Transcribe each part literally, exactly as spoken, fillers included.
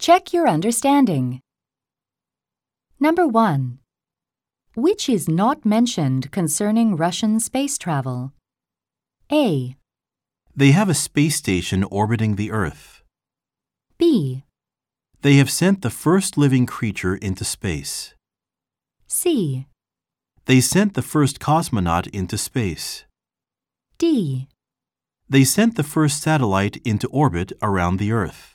Check your understanding. Number one. Which is not mentioned concerning Russian space travel? A. They have a space station orbiting the Earth. B. They have sent the first living creature into space. C. They sent the first cosmonaut into space. D. They sent the first satellite into orbit around the Earth.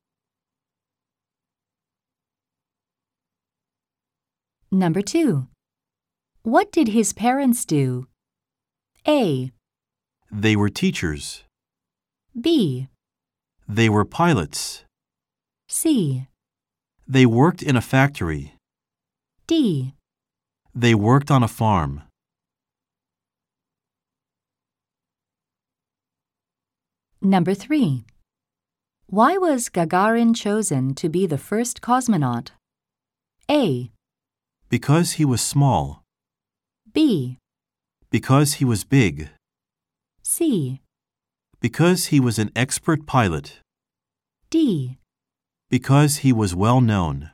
Number two. What did his parents do? A. They were teachers. B. They were pilots. C. They worked in a factory. D. They worked on a farm. Number three. Why was Gagarin chosen to be the first cosmonaut? A. Because he was small. B. Because he was big. C. Because he was an expert pilot. D. Because he was well known.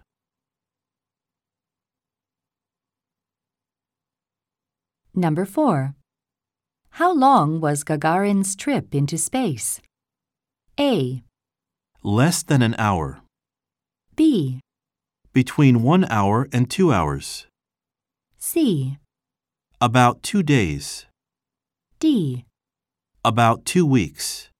Number four. How long was Gagarin's trip into space? A. Less than an hour. B. Between one hour and two hours. C. About two days. D. About two weeks.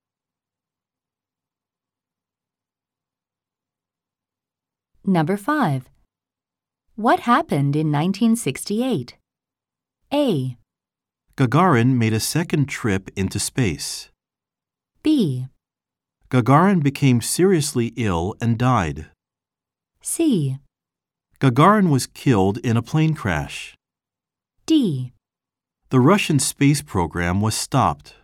Number five. What happened in nineteen sixty-eight? A. Gagarin made a second trip into space. B. Gagarin became seriously ill and died. C. Gagarin was killed in a plane crash. D. The Russian space program was stopped.